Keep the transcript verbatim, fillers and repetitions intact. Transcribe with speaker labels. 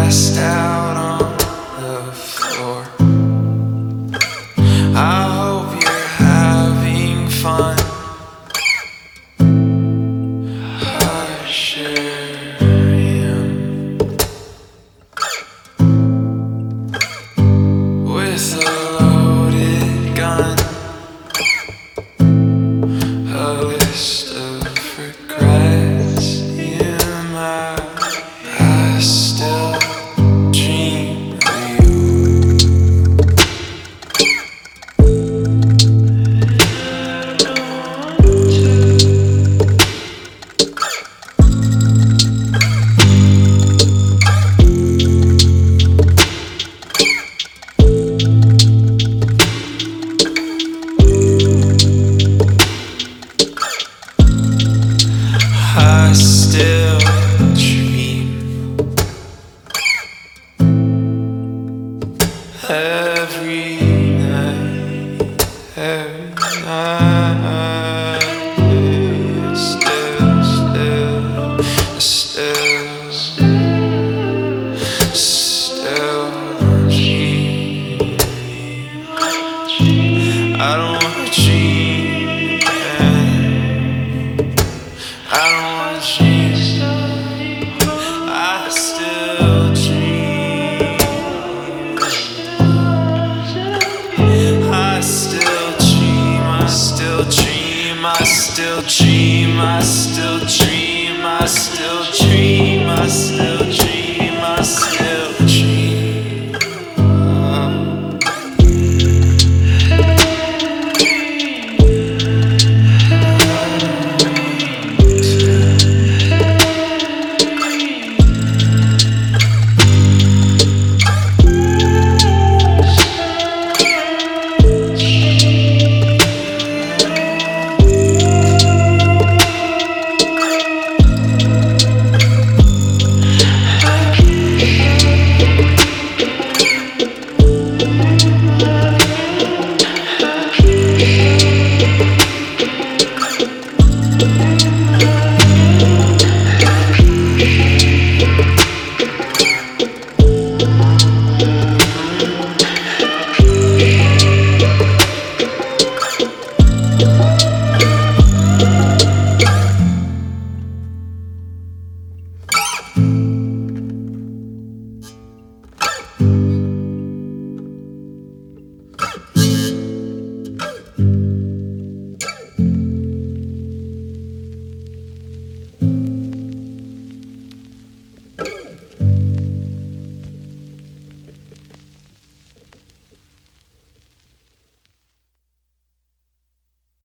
Speaker 1: passed out on the floor. I hope you're having fun. I sure am. With a loaded gun, a list of regrets in my. I still dream of you. I still dream every night, every night. Still, still, still, still dream. I don't wanna dream. I don't wanna dream. I still dream. I still dream. I still dream. I still dream. I still dream. I still dream.